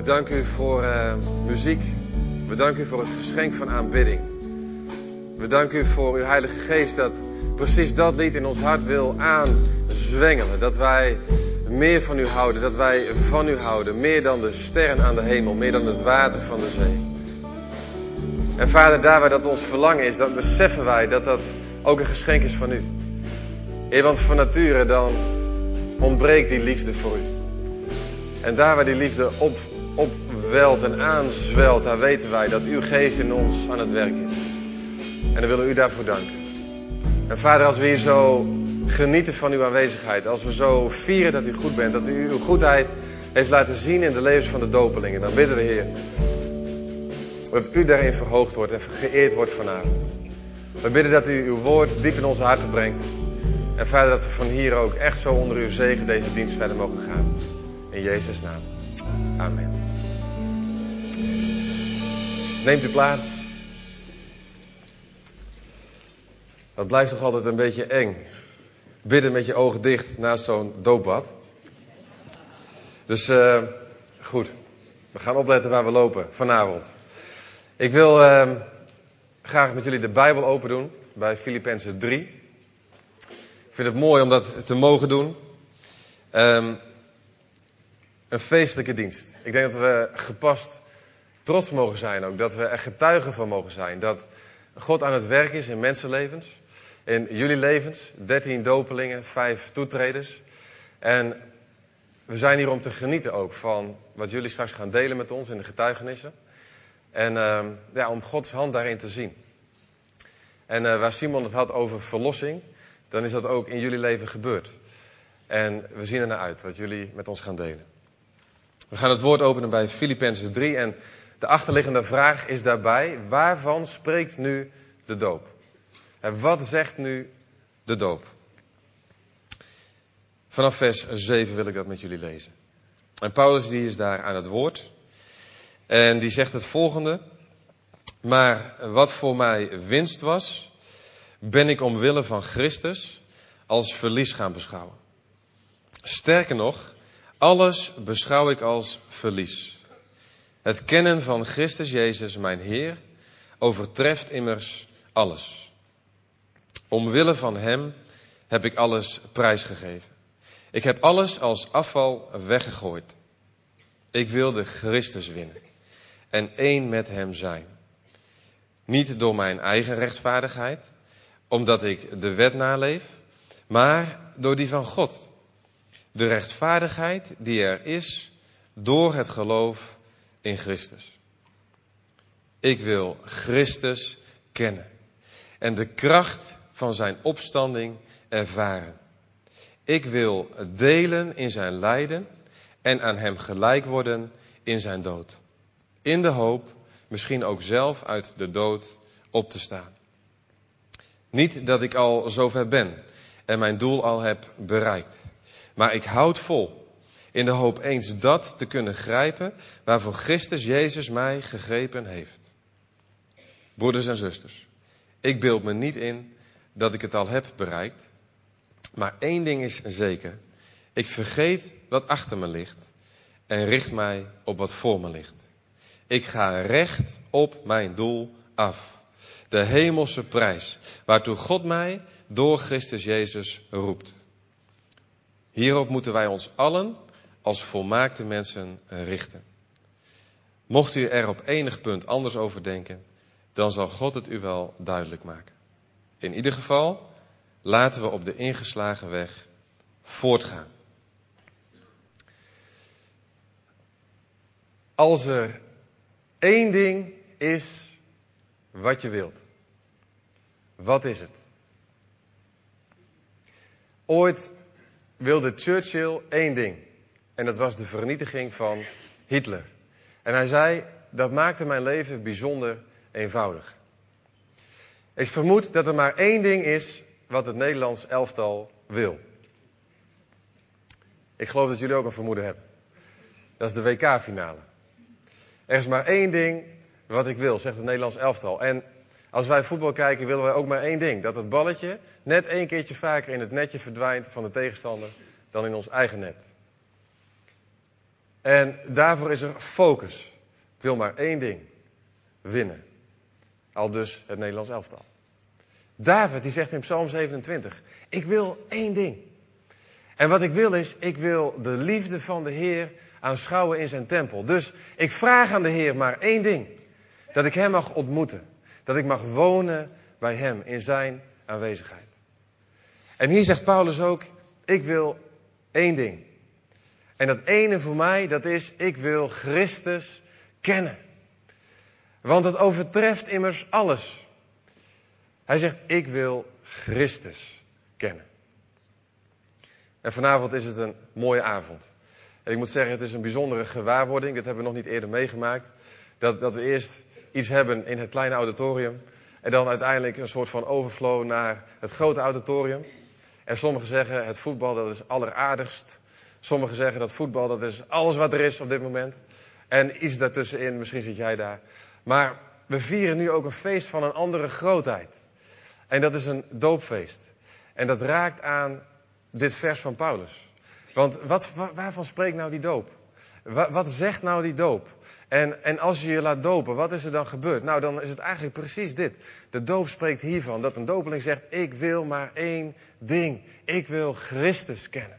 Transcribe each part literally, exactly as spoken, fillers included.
danken u voor uh, muziek. We danken u voor het geschenk van aanbidding. We danken u voor uw Heilige Geest dat precies dat lied in ons hart wil aanzwengelen. Dat wij meer van u houden, dat wij van u houden. Meer dan de sterren aan de hemel, meer dan het water van de zee. En Vader, daar waar dat ons verlangen is, dan beseffen wij dat dat ook een geschenk is van u. Heer, want van nature dan ontbreekt die liefde voor u. En daar waar die liefde op, opwelt en aanzwelt, daar weten wij dat uw geest in ons aan het werk is. En dan willen we u daarvoor danken. En Vader, als we hier zo genieten van uw aanwezigheid, als we zo vieren dat u goed bent, dat u uw goedheid heeft laten zien in de levens van de dopelingen, dan bidden we, Heer, dat u daarin verhoogd wordt en geëerd wordt vanavond. We bidden dat u uw woord diep in onze harten brengt. En Vader, dat we van hier ook echt zo onder uw zegen deze dienst verder mogen gaan. In Jezus' naam. Amen. Neemt u plaats. Dat blijft toch altijd een beetje eng. Bidden met je ogen dicht naast zo'n doopbad. Dus uh, goed. We gaan opletten waar we lopen vanavond. Ik wil uh, graag met jullie de Bijbel open doen. Bij Filippenzen drie. Ik vind het mooi om dat te mogen doen. Um, een feestelijke dienst. Ik denk dat we gepast trots mogen zijn ook. Dat we er getuigen van mogen zijn. Dat God aan het werk is in mensenlevens. In jullie levens. dertien dopelingen, vijf toetreders. En we zijn hier om te genieten ook van wat jullie straks gaan delen met ons in de getuigenissen. En uh, ja, om Gods hand daarin te zien. En uh, waar Simon het had over verlossing, dan is dat ook in jullie leven gebeurd. En we zien er naar uit wat jullie met ons gaan delen. We gaan het woord openen bij Filippenzen drie en de achterliggende vraag is daarbij, waarvan spreekt nu de doop? En wat zegt nu de doop? Vanaf vers zeven wil ik dat met jullie lezen. En Paulus die is daar aan het woord. En die zegt het volgende. Maar wat voor mij winst was, ben ik omwille van Christus als verlies gaan beschouwen. Sterker nog, alles beschouw ik als verlies. Het kennen van Christus Jezus, mijn Heer, overtreft immers alles. Omwille van Hem heb ik alles prijsgegeven. Ik heb alles als afval weggegooid. Ik wilde Christus winnen en één met Hem zijn. Niet door mijn eigen rechtvaardigheid, omdat ik de wet naleef, maar door die van God. De rechtvaardigheid die er is door het geloof in Christus. Ik wil Christus kennen en de kracht van zijn opstanding ervaren. Ik wil delen in zijn lijden en aan hem gelijk worden in zijn dood. In de hoop misschien ook zelf uit de dood op te staan. Niet dat ik al zover ben en mijn doel al heb bereikt. Maar ik houd vol in de hoop eens dat te kunnen grijpen waarvoor Christus Jezus mij gegrepen heeft. Broeders en zusters, ik beeld me niet in dat ik het al heb bereikt. Maar één ding is zeker. Ik vergeet wat achter me ligt en richt mij op wat voor me ligt. Ik ga recht op mijn doel af. De hemelse prijs waartoe God mij door Christus Jezus roept. Hierop moeten wij ons allen als volmaakte mensen richten. Mocht u er op enig punt anders over denken, dan zal God het u wel duidelijk maken. In ieder geval, laten we op de ingeslagen weg voortgaan. Als er één ding is wat je wilt, wat is het? Ooit wilde Churchill één ding. En dat was de vernietiging van Hitler. En hij zei, dat maakte mijn leven bijzonder eenvoudig. Ik vermoed dat er maar één ding is wat het Nederlands elftal wil. Ik geloof dat jullie ook een vermoeden hebben. Dat is de W K-finale. Er is maar één ding wat ik wil, zegt het Nederlands elftal. En als wij voetbal kijken, willen wij ook maar één ding. Dat het balletje net één keertje vaker in het netje verdwijnt van de tegenstander dan in ons eigen net. En daarvoor is er focus. Ik wil maar één ding. Winnen. Al dus het Nederlands elftal. David die zegt in Psalm zevenentwintig. Ik wil één ding. En wat ik wil is, ik wil de liefde van de Heer aanschouwen in zijn tempel. Dus ik vraag aan de Heer maar één ding. Dat ik hem mag ontmoeten. Dat ik mag wonen bij hem in zijn aanwezigheid. En hier zegt Paulus ook, ik wil één ding. En dat ene voor mij, dat is, ik wil Christus kennen. Want het overtreft immers alles. Hij zegt, ik wil Christus kennen. En vanavond is het een mooie avond. En ik moet zeggen, het is een bijzondere gewaarwording. Dit hebben we nog niet eerder meegemaakt. Dat, dat we eerst iets hebben in het kleine auditorium. En dan uiteindelijk een soort van overflow naar het grote auditorium. En sommigen zeggen, het voetbal dat is alleraardigst. Sommigen zeggen dat voetbal dat is alles wat er is op dit moment. En iets daartussenin, misschien zit jij daar. Maar we vieren nu ook een feest van een andere grootheid. En dat is een doopfeest. En dat raakt aan dit vers van Paulus. Want wat, waarvan spreekt nou die doop? Wat, wat zegt nou die doop? En, en als je je laat dopen, wat is er dan gebeurd? Nou, dan is het eigenlijk precies dit. De doop spreekt hiervan, dat een dopeling zegt, ik wil maar één ding. Ik wil Christus kennen.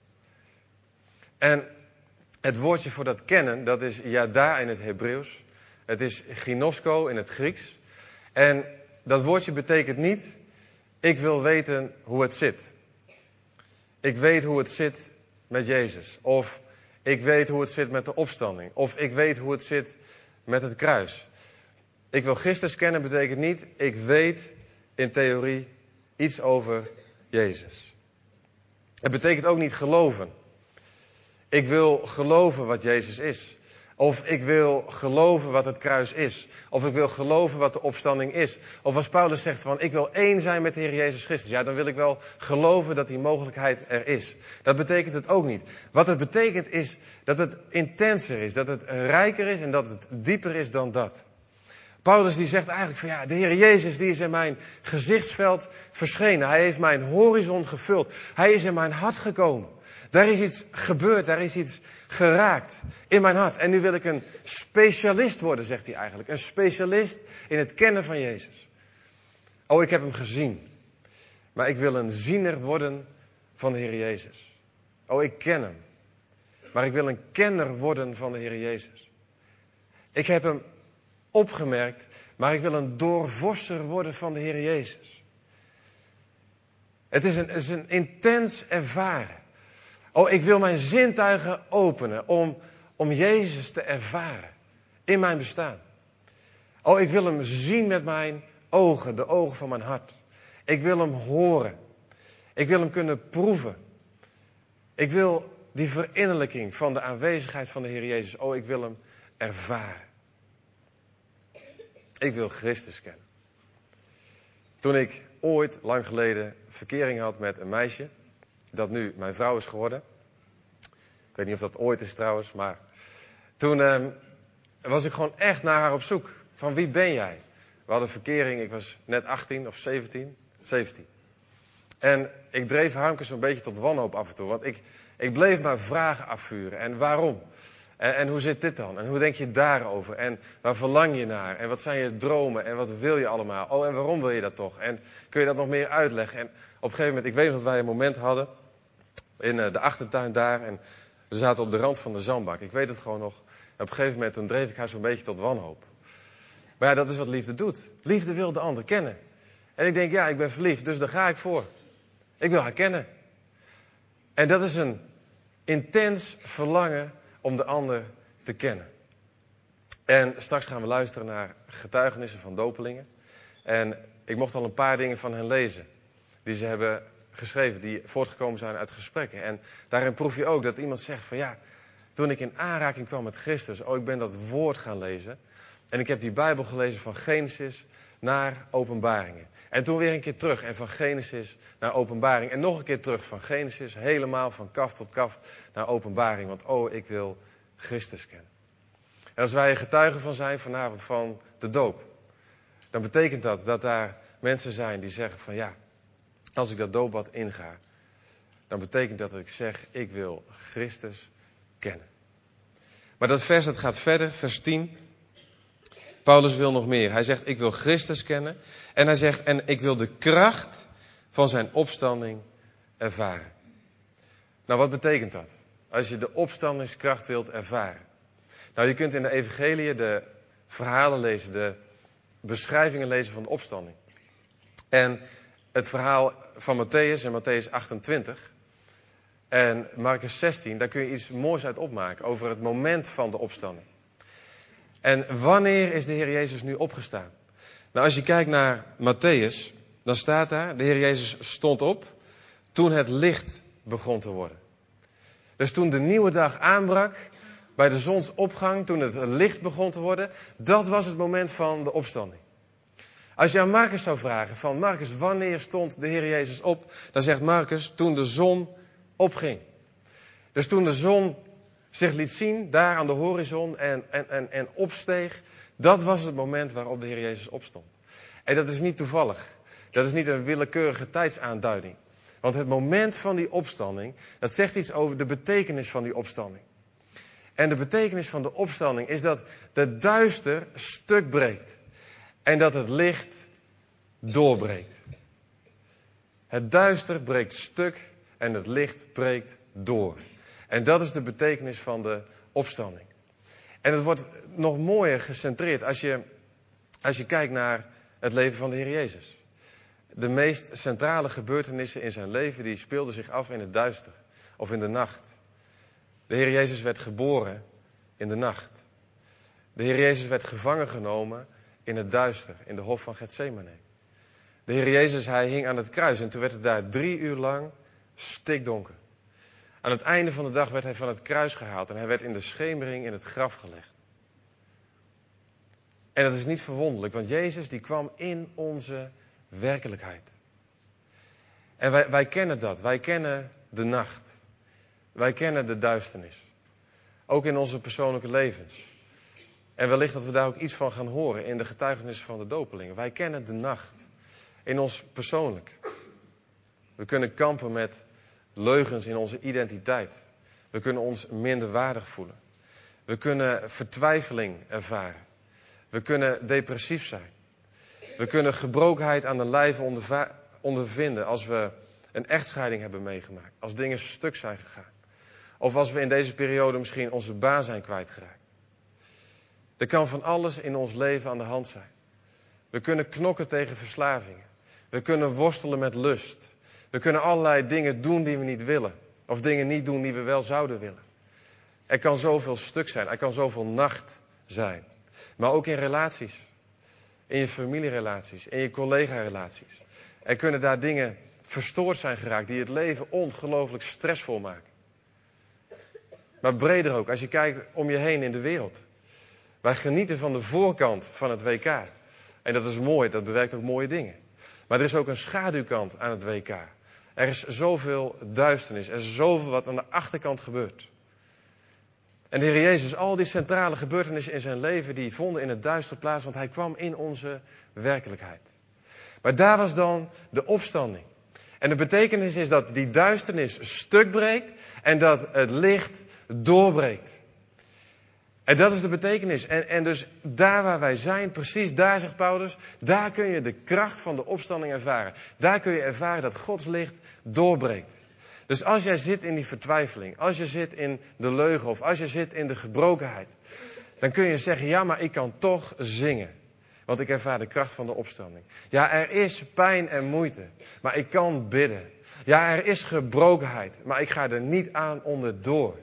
En het woordje voor dat kennen, dat is yada in het Hebreeuws. Het is ginosko in het Grieks. En dat woordje betekent niet, ik wil weten hoe het zit. Ik weet hoe het zit met Jezus. Of ik weet hoe het zit met de opstanding. Of ik weet hoe het zit met het kruis. Ik wil Christus kennen betekent niet, ik weet in theorie iets over Jezus. Het betekent ook niet geloven. Ik wil geloven wat Jezus is. Of ik wil geloven wat het kruis is. Of ik wil geloven wat de opstanding is. Of als Paulus zegt van ik wil één zijn met de Heer Jezus Christus. Ja, dan wil ik wel geloven dat die mogelijkheid er is. Dat betekent het ook niet. Wat het betekent is dat het intenser is. Dat het rijker is en dat het dieper is dan dat. Paulus die zegt eigenlijk van ja, de Heer Jezus die is in mijn gezichtsveld verschenen. Hij heeft mijn horizon gevuld. Hij is in mijn hart gekomen. Daar is iets gebeurd, daar is iets geraakt in mijn hart. En nu wil ik een specialist worden, zegt hij eigenlijk. Een specialist in het kennen van Jezus. Oh, ik heb hem gezien. Maar ik wil een ziener worden van de Heer Jezus. Oh, ik ken hem. Maar ik wil een kenner worden van de Heer Jezus. Ik heb hem opgemerkt, maar ik wil een doorvorser worden van de Heer Jezus. Het is een, het is een intens ervaren. Oh, ik wil mijn zintuigen openen om, om Jezus te ervaren in mijn bestaan. Oh, ik wil hem zien met mijn ogen, de ogen van mijn hart. Ik wil hem horen. Ik wil hem kunnen proeven. Ik wil die verinnerlijking van de aanwezigheid van de Heer Jezus. Oh, ik wil hem ervaren. Ik wil Christus kennen. Toen ik ooit, lang geleden, verkering had met een meisje, dat nu mijn vrouw is geworden. Ik weet niet of dat ooit is trouwens, maar toen eh, was ik gewoon echt naar haar op zoek. Van wie ben jij? We hadden verkering, ik was net achttien of zeventien. zeventien. En ik dreef Harmkes een beetje tot wanhoop af en toe. Want ik, ik bleef maar vragen afvuren. En waarom? En, en hoe zit dit dan? En hoe denk je daarover? En waar verlang je naar? En wat zijn je dromen? En wat wil je allemaal? Oh, en waarom wil je dat toch? En kun je dat nog meer uitleggen? En op een gegeven moment, ik weet nog dat wij een moment hadden in de achtertuin daar. En we zaten op de rand van de zandbak. Ik weet het gewoon nog. En op een gegeven moment, toen dreef ik haar zo'n beetje tot wanhoop. Maar ja, dat is wat liefde doet. Liefde wil de ander kennen. En ik denk, ja, ik ben verliefd, dus daar ga ik voor. Ik wil haar kennen. En dat is een intens verlangen om de ander te kennen. En straks gaan we luisteren naar getuigenissen van dopelingen. En ik mocht al een paar dingen van hen lezen. Die ze hebben geschreven, die voortgekomen zijn uit gesprekken. En daarin proef je ook dat iemand zegt van ja, toen ik in aanraking kwam met Christus, oh, ik ben dat woord gaan lezen. En ik heb die Bijbel gelezen van Genesis naar Openbaringen. En toen weer een keer terug. En van Genesis naar Openbaring. En nog een keer terug van Genesis, helemaal van kaft tot kaft naar Openbaring. Want oh, ik wil Christus kennen. En als wij er getuigen van zijn vanavond van de doop, dan betekent dat dat daar mensen zijn die zeggen van ja, als ik dat doopbad inga, dan betekent dat dat ik zeg, ik wil Christus kennen. Maar dat vers dat gaat verder, vers tien. Paulus wil nog meer. Hij zegt, ik wil Christus kennen. En hij zegt, en ik wil de kracht van zijn opstanding ervaren. Nou, wat betekent dat? Als je de opstandingskracht wilt ervaren. Nou, je kunt in de evangelie de verhalen lezen, de beschrijvingen lezen van de opstanding. En het verhaal van Matthäus en Matthäus achtentwintig en Marcus zestien, daar kun je iets moois uit opmaken over het moment van de opstanding. En wanneer is de Heer Jezus nu opgestaan? Nou, als je kijkt naar Matthäus, dan staat daar, de Heer Jezus stond op toen het licht begon te worden. Dus toen de nieuwe dag aanbrak, bij de zonsopgang, toen het licht begon te worden, dat was het moment van de opstanding. Als je aan Marcus zou vragen, van Marcus, wanneer stond de Heer Jezus op? Dan zegt Marcus, toen de zon opging. Dus toen de zon zich liet zien, daar aan de horizon en, en, en, en opsteeg, dat was het moment waarop de Heer Jezus opstond. En dat is niet toevallig. Dat is niet een willekeurige tijdsaanduiding. Want het moment van die opstanding, dat zegt iets over de betekenis van die opstanding. En de betekenis van de opstanding is dat de duister stuk breekt. En dat het licht doorbreekt. Het duister breekt stuk en het licht breekt door. En dat is de betekenis van de opstanding. En het wordt nog mooier gecentreerd als je, als je kijkt naar het leven van de Heer Jezus. De meest centrale gebeurtenissen in zijn leven die speelden zich af in het duister of in de nacht. De Heer Jezus werd geboren in de nacht. De Heer Jezus werd gevangen genomen in het duister, in de hof van Getsemane. De Heer Jezus, hij hing aan het kruis en toen werd het daar drie uur lang stikdonker. Aan het einde van de dag werd hij van het kruis gehaald en hij werd in de schemering in het graf gelegd. En dat is niet verwonderlijk, want Jezus die kwam in onze werkelijkheid. En wij, wij kennen dat, wij kennen de nacht. Wij kennen de duisternis. Ook in onze persoonlijke levens. En wellicht dat we daar ook iets van gaan horen in de getuigenissen van de dopelingen. Wij kennen de nacht. In ons persoonlijk. We kunnen kampen met leugens in onze identiteit. We kunnen ons minder waardig voelen. We kunnen vertwijfeling ervaren. We kunnen depressief zijn. We kunnen gebrokenheid aan de lijve onderva- ondervinden als we een echtscheiding hebben meegemaakt. Als dingen stuk zijn gegaan. Of als we in deze periode misschien onze baan zijn kwijtgeraakt. Er kan van alles in ons leven aan de hand zijn. We kunnen knokken tegen verslavingen. We kunnen worstelen met lust. We kunnen allerlei dingen doen die we niet willen. Of dingen niet doen die we wel zouden willen. Er kan zoveel stuk zijn. Er kan zoveel nacht zijn. Maar ook in relaties. In je familierelaties. In je collega-relaties. Er kunnen daar dingen verstoord zijn geraakt die het leven ongelooflijk stressvol maken. Maar breder ook, als je kijkt om je heen in de wereld. Wij genieten van de voorkant van het W K. En dat is mooi, dat bewerkt ook mooie dingen. Maar er is ook een schaduwkant aan het W K. Er is zoveel duisternis, er is zoveel wat aan de achterkant gebeurt. En de Heer Jezus, al die centrale gebeurtenissen in zijn leven, die vonden in het duister plaats, want hij kwam in onze werkelijkheid. Maar daar was dan de opstanding. En de betekenis is dat die duisternis stuk breekt en dat het licht doorbreekt. En dat is de betekenis. En, en dus daar waar wij zijn, precies daar zegt Paulus, daar kun je de kracht van de opstanding ervaren. Daar kun je ervaren dat Gods licht doorbreekt. Dus als jij zit in die vertwijfeling, als je zit in de leugen of als je zit in de gebrokenheid, dan kun je zeggen, ja, maar ik kan toch zingen. Want ik ervaar de kracht van de opstanding. Ja, er is pijn en moeite, maar ik kan bidden. Ja, er is gebrokenheid, maar ik ga er niet aan onderdoor.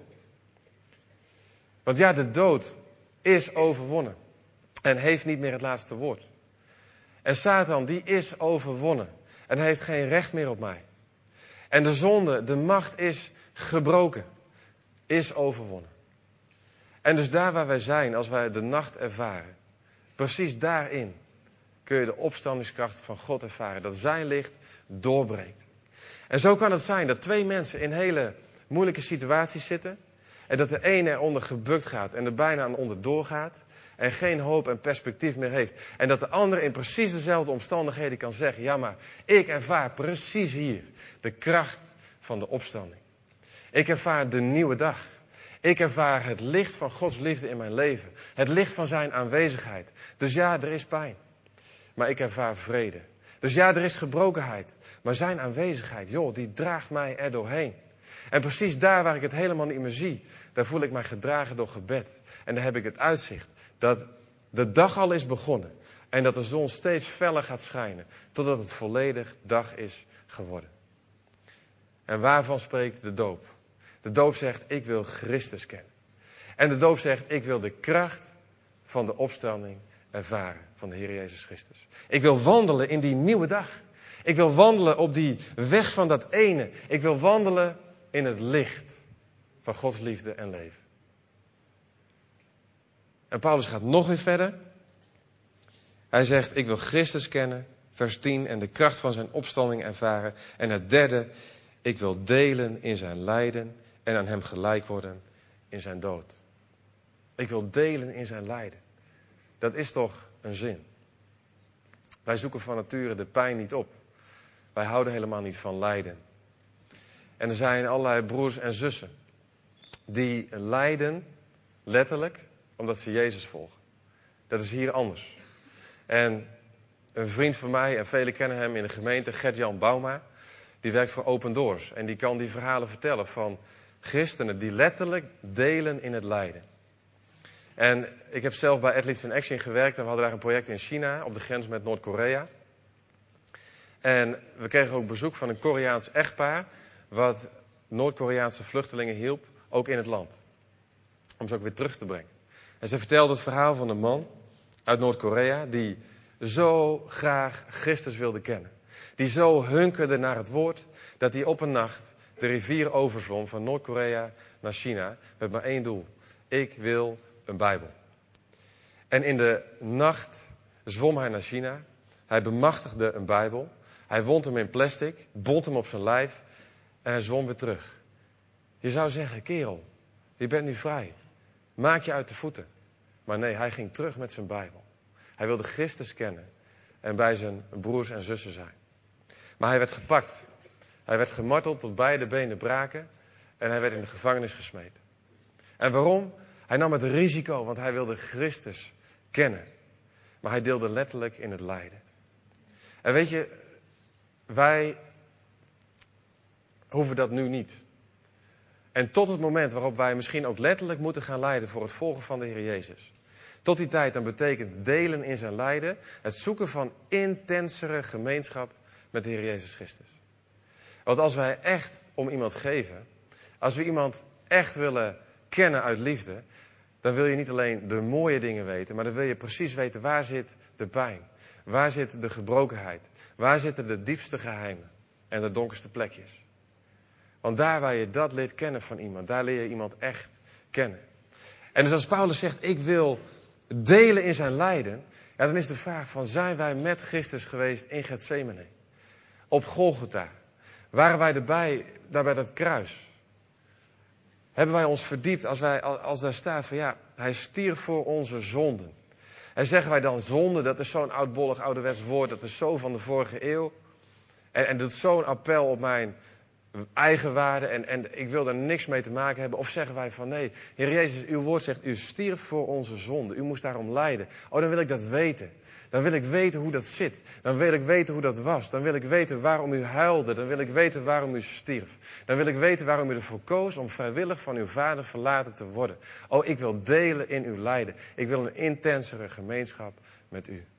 Want ja, de dood is overwonnen en heeft niet meer het laatste woord. En Satan, die is overwonnen en heeft geen recht meer op mij. En de zonde, de macht is gebroken, is overwonnen. En dus daar waar wij zijn, als wij de nacht ervaren, precies daarin kun je de opstandingskracht van God ervaren. Dat zijn licht doorbreekt. En zo kan het zijn dat twee mensen in hele moeilijke situaties zitten. En dat de ene eronder gebukt gaat en er bijna aan onderdoor gaat. En geen hoop en perspectief meer heeft. En dat de andere in precies dezelfde omstandigheden kan zeggen, ja, maar ik ervaar precies hier de kracht van de opstanding. Ik ervaar de nieuwe dag. Ik ervaar het licht van Gods liefde in mijn leven. Het licht van zijn aanwezigheid. Dus ja, er is pijn. Maar ik ervaar vrede. Dus ja, er is gebrokenheid. Maar zijn aanwezigheid, joh, die draagt mij er doorheen. En precies daar waar ik het helemaal niet meer zie, daar voel ik mij gedragen door gebed. En daar heb ik het uitzicht dat de dag al is begonnen. En dat de zon steeds feller gaat schijnen. Totdat het volledig dag is geworden. En waarvan spreekt de doop? De doop zegt, ik wil Christus kennen. En de doop zegt, ik wil de kracht van de opstanding ervaren van de Heer Jezus Christus. Ik wil wandelen in die nieuwe dag. Ik wil wandelen op die weg van dat ene. Ik wil wandelen in het licht van Gods liefde en leven. En Paulus gaat nog weer verder. Hij zegt, ik wil Christus kennen, vers tien, en de kracht van zijn opstanding ervaren. En het derde, ik wil delen in zijn lijden en aan hem gelijk worden in zijn dood. Ik wil delen in zijn lijden. Dat is toch een zin. Wij zoeken van nature de pijn niet op. Wij houden helemaal niet van lijden. En er zijn allerlei broers en zussen die lijden letterlijk omdat ze Jezus volgen. Dat is hier anders. En een vriend van mij, en velen kennen hem in de gemeente, Gert-Jan Bouma, die werkt voor Open Doors. En die kan die verhalen vertellen van christenen die letterlijk delen in het lijden. En ik heb zelf bij Athletes in Action gewerkt en we hadden daar een project in China, op de grens met Noord-Korea. En we kregen ook bezoek van een Koreaans echtpaar, wat Noord-Koreaanse vluchtelingen hielp, ook in het land. Om ze ook weer terug te brengen. En ze vertelde het verhaal van een man uit Noord-Korea die zo graag Christus wilde kennen. Die zo hunkerde naar het woord, dat hij op een nacht de rivier overzwom van Noord-Korea naar China met maar één doel. Ik wil een Bijbel. En in de nacht zwom hij naar China. Hij bemachtigde een Bijbel. Hij wond hem in plastic, bond hem op zijn lijf en hij zwom weer terug. Je zou zeggen, kerel, je bent nu vrij. Maak je uit de voeten. Maar nee, hij ging terug met zijn Bijbel. Hij wilde Christus kennen en bij zijn broers en zussen zijn. Maar hij werd gepakt. Hij werd gemarteld tot beide benen braken en hij werd in de gevangenis gesmeten. En waarom? Hij nam het risico, want hij wilde Christus kennen. Maar hij deelde letterlijk in het lijden. En weet je, wij hoeven dat nu niet. En tot het moment waarop wij misschien ook letterlijk moeten gaan lijden voor het volgen van de Heer Jezus. Tot die tijd, dan betekent delen in zijn lijden het zoeken van intensere gemeenschap met de Heer Jezus Christus. Want als wij echt om iemand geven, als we iemand echt willen kennen uit liefde, dan wil je niet alleen de mooie dingen weten, maar dan wil je precies weten waar zit de pijn. Waar zit de gebrokenheid? Waar zitten de diepste geheimen en de donkerste plekjes? Want daar waar je dat leert kennen van iemand, daar leer je iemand echt kennen. En dus als Paulus zegt, ik wil delen in zijn lijden, ja, dan is de vraag van, zijn wij met Christus geweest in Getsemane? Op Golgotha? Waren wij erbij, daar bij dat kruis? Hebben wij ons verdiept als, wij, als daar staat van, ja, hij stierf voor onze zonden. En zeggen wij dan zonde, dat is zo'n oudbollig ouderwets woord, dat is zo van de vorige eeuw. En, en dat is zo'n appel op mijn eigen waarde en, en ik wil daar niks mee te maken hebben. Of zeggen wij van nee, Heer Jezus, uw woord zegt, u stierf voor onze zonde. U moest daarom lijden. Oh, dan wil ik dat weten. Dan wil ik weten hoe dat zit. Dan wil ik weten hoe dat was. Dan wil ik weten waarom u huilde. Dan wil ik weten waarom u stierf. Dan wil ik weten waarom u ervoor koos om vrijwillig van uw vader verlaten te worden. Oh, ik wil delen in uw lijden. Ik wil een intensere gemeenschap met u.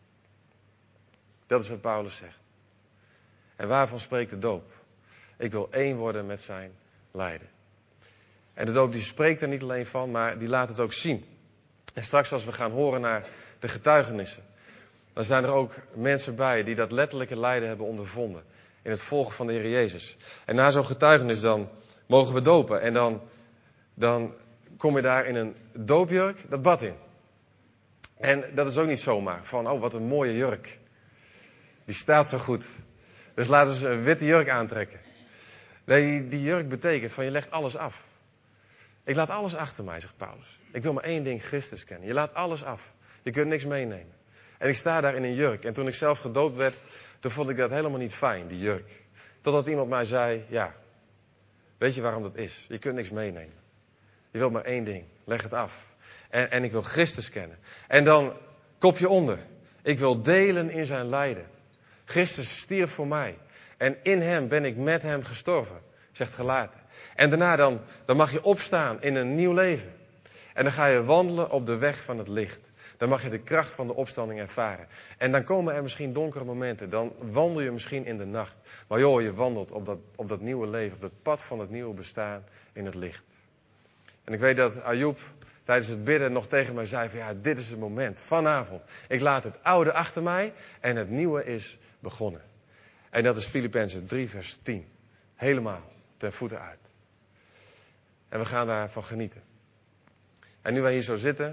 Dat is wat Paulus zegt. En waarvan spreekt de doop? Ik wil één worden met zijn lijden. En de doop die spreekt er niet alleen van, maar die laat het ook zien. En straks als we gaan horen naar de getuigenissen, dan zijn er ook mensen bij die dat letterlijke lijden hebben ondervonden. In het volgen van de Heer Jezus. En na zo'n getuigenis dan mogen we dopen. En dan, dan kom je daar in een doopjurk dat bad in. En dat is ook niet zomaar. Van, oh wat een mooie jurk. Die staat zo goed. Dus laten we ze een witte jurk aantrekken. Nee, die jurk betekent van je legt alles af. Ik laat alles achter mij, zegt Paulus. Ik wil maar één ding, Christus kennen. Je laat alles af. Je kunt niks meenemen. En ik sta daar in een jurk. En toen ik zelf gedoopt werd, toen vond ik dat helemaal niet fijn, die jurk. Totdat iemand mij zei, ja, weet je waarom dat is? Je kunt niks meenemen. Je wilt maar één ding. Leg het af. En, en ik wil Christus kennen. En dan kopje onder. Ik wil delen in zijn lijden. Christus stierf voor mij. En in hem ben ik met hem gestorven, zegt Galaten. En daarna dan, dan mag je opstaan in een nieuw leven. En dan ga je wandelen op de weg van het licht. Dan mag je de kracht van de opstanding ervaren. En dan komen er misschien donkere momenten. Dan wandel je misschien in de nacht. Maar joh, je wandelt op dat, op dat nieuwe leven. Op dat pad van het nieuwe bestaan in het licht. En ik weet dat Ayoub tijdens het bidden nog tegen mij zei van ja, dit is het moment. Vanavond. Ik laat het oude achter mij en het nieuwe is begonnen. En dat is Filippenzen drie vers tien. Helemaal ten voeten uit. En we gaan daarvan genieten. En nu wij hier zo zitten,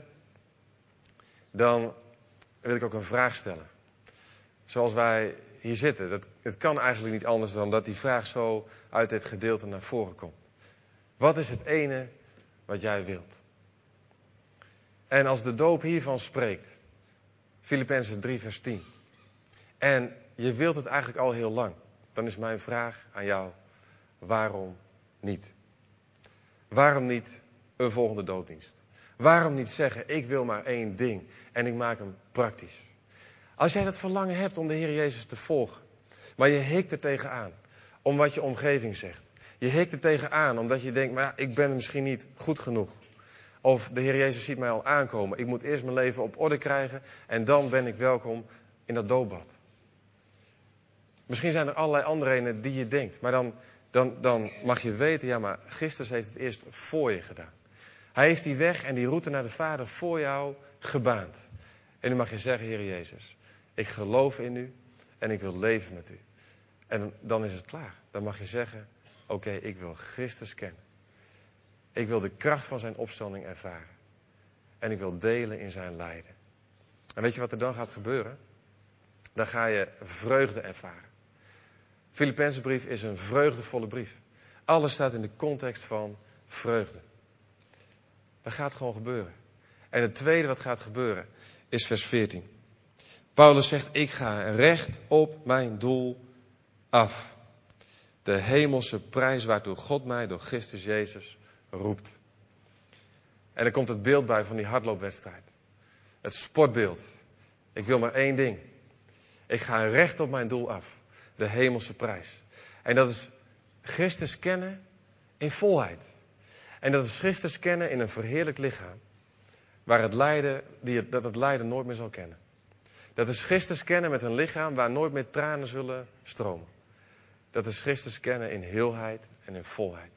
dan wil ik ook een vraag stellen. Zoals wij hier zitten. Dat, het kan eigenlijk niet anders dan dat die vraag zo uit dit gedeelte naar voren komt. Wat is het ene wat jij wilt? En als de doop hiervan spreekt, Filippenzen drie vers tien. En je wilt het eigenlijk al heel lang. Dan is mijn vraag aan jou, waarom niet? Waarom niet een volgende doopdienst? Waarom niet zeggen, ik wil maar één ding en ik maak hem praktisch? Als jij dat verlangen hebt om de Heer Jezus te volgen, maar je hikt er tegenaan, om wat je omgeving zegt. Je hikt er tegenaan omdat je denkt, maar ja, ik ben misschien niet goed genoeg. Of de Heer Jezus ziet mij al aankomen. Ik moet eerst mijn leven op orde krijgen en dan ben ik welkom in dat doopbad. Misschien zijn er allerlei andere redenen die je denkt. Maar dan, dan, dan mag je weten, ja maar Christus heeft het eerst voor je gedaan. Hij heeft die weg en die route naar de Vader voor jou gebaand. En nu mag je zeggen, Heer Jezus, ik geloof in u en ik wil leven met u. En dan is het klaar. Dan mag je zeggen, oké, okay, ik wil Christus kennen. Ik wil de kracht van zijn opstanding ervaren. En ik wil delen in zijn lijden. En weet je wat er dan gaat gebeuren? Dan ga je vreugde ervaren. Filippenzenbrief is een vreugdevolle brief. Alles staat in de context van vreugde. Dat gaat gewoon gebeuren. En het tweede wat gaat gebeuren is vers veertien. Paulus zegt, ik ga recht op mijn doel af. De hemelse prijs waartoe God mij door Christus Jezus roept. En er komt het beeld bij van die hardloopwedstrijd. Het sportbeeld. Ik wil maar één ding. Ik ga recht op mijn doel af. De hemelse prijs. En dat is Christus kennen in volheid. En dat is Christus kennen in een verheerlijk lichaam. Waar het lijden, die het, dat het lijden nooit meer zal kennen. Dat is Christus kennen met een lichaam waar nooit meer tranen zullen stromen. Dat is Christus kennen in heelheid en in volheid.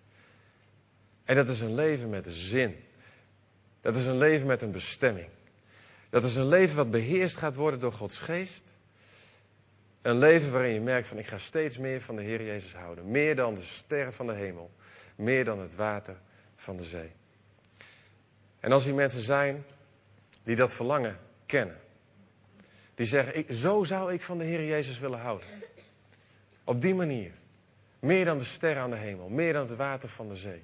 En dat is een leven met zin. Dat is een leven met een bestemming. Dat is een leven wat beheerst gaat worden door Gods geest. Een leven waarin je merkt van ik ga steeds meer van de Heer Jezus houden. Meer dan de sterren van de hemel. Meer dan het water van de zee. En als die mensen zijn die dat verlangen kennen. Die zeggen, ik, zo zou ik van de Heer Jezus willen houden. Op die manier. Meer dan de sterren aan de hemel. Meer dan het water van de zee.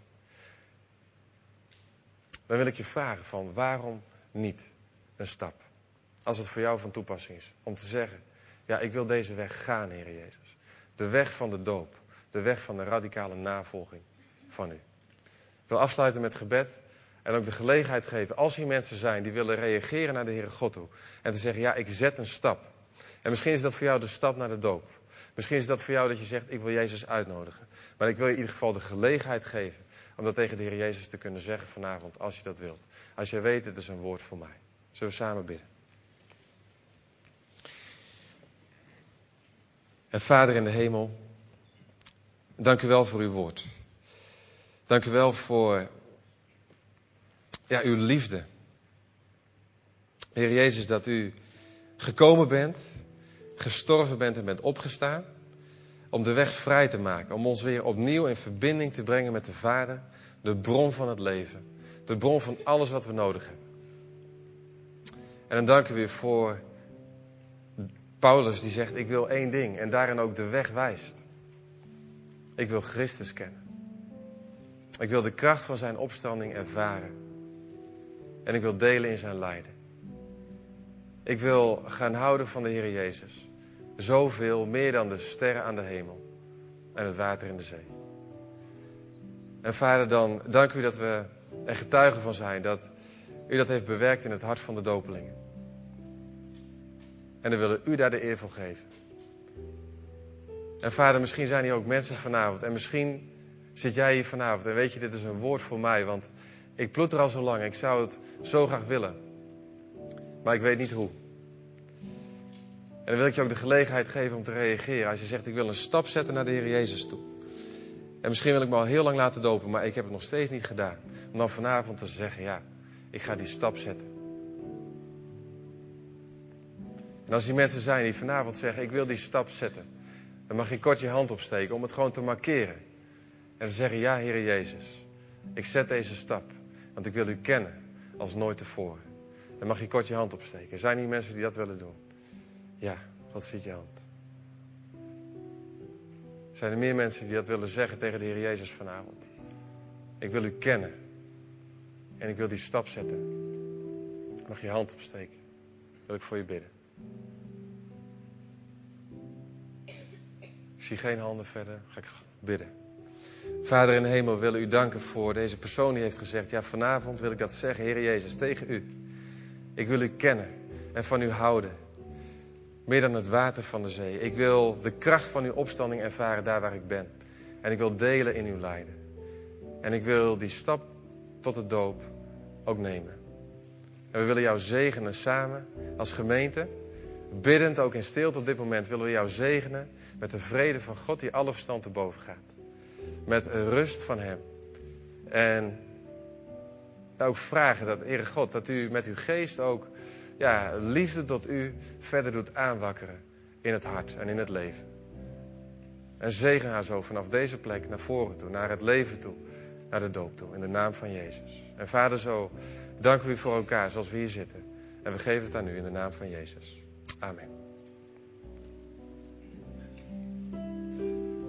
Dan wil ik je vragen van waarom niet een stap? Als het voor jou van toepassing is. Om te zeggen, ja ik wil deze weg gaan Heer Jezus. De weg van de doop. De weg van de radicale navolging van u. Ik wil afsluiten met gebed. En ook de gelegenheid geven, als hier mensen zijn die willen reageren naar de Heere God toe. En te zeggen, ja ik zet een stap. En misschien is dat voor jou de stap naar de doop. Misschien is dat voor jou dat je zegt, ik wil Jezus uitnodigen. Maar ik wil je in ieder geval de gelegenheid geven om dat tegen de Heer Jezus te kunnen zeggen vanavond, als je dat wilt. Als je weet, het is een woord voor mij. Zullen we samen bidden? En Vader in de hemel, dank u wel voor uw woord. Dank u wel voor ja, uw liefde. Heer Jezus, dat u gekomen bent, gestorven bent en bent opgestaan. Om de weg vrij te maken. Om ons weer opnieuw in verbinding te brengen met de Vader. De bron van het leven. De bron van alles wat we nodig hebben. En dan danken we u voor Paulus die zegt, ik wil één ding. En daarin ook de weg wijst. Ik wil Christus kennen. Ik wil de kracht van zijn opstanding ervaren. En ik wil delen in zijn lijden. Ik wil gaan houden van de Heer Jezus. Zoveel, meer dan de sterren aan de hemel. En het water in de zee. En Vader, dan dank u dat we en getuigen van zijn dat u dat heeft bewerkt in het hart van de dopelingen. En dan willen u daar de eer voor geven. En vader, misschien zijn hier ook mensen vanavond. En misschien zit jij hier vanavond en weet je, dit is een woord voor mij. Want ik ploeter al zo lang. Ik zou het zo graag willen. Maar ik weet niet hoe. En dan wil ik je ook de gelegenheid geven om te reageren. Als je zegt, ik wil een stap zetten naar de Heer Jezus toe. En misschien wil ik me al heel lang laten dopen, maar ik heb het nog steeds niet gedaan. Om dan vanavond te zeggen, ja, ik ga die stap zetten. En als die mensen zijn die vanavond zeggen, ik wil die stap zetten. Dan mag je kort je hand opsteken om het gewoon te markeren. En te zeggen, ja, Heer Jezus, ik zet deze stap. Want ik wil u kennen als nooit tevoren. Dan mag je kort je hand opsteken. Zijn hier mensen die dat willen doen? Ja, God ziet je hand. Zijn er meer mensen die dat willen zeggen tegen de Heer Jezus vanavond? Ik wil u kennen. En ik wil die stap zetten. Mag je hand opsteken. Wil ik voor je bidden. Ik zie geen handen verder. Ga ik bidden. Vader in de hemel, we willen u danken voor deze persoon die heeft gezegd, ja, vanavond wil ik dat zeggen, Heer Jezus, tegen u. Ik wil u kennen en van u houden. Meer dan het water van de zee. Ik wil de kracht van uw opstanding ervaren daar waar ik ben. En ik wil delen in uw lijden. En ik wil die stap tot de doop ook nemen. En we willen jou zegenen samen als gemeente. Biddend, ook in stilte op dit moment, willen we jou zegenen met de vrede van God die alle verstand te boven gaat. Met rust van hem. En ook vragen dat, Heere God, dat u met uw geest ook ja, liefde tot u verder doet aanwakkeren in het hart en in het leven. En zegen haar zo vanaf deze plek naar voren toe, naar het leven toe, naar de doop toe, in de naam van Jezus. En Vader, zo danken we u voor elkaar zoals we hier zitten. En we geven het aan u in de naam van Jezus. Amen.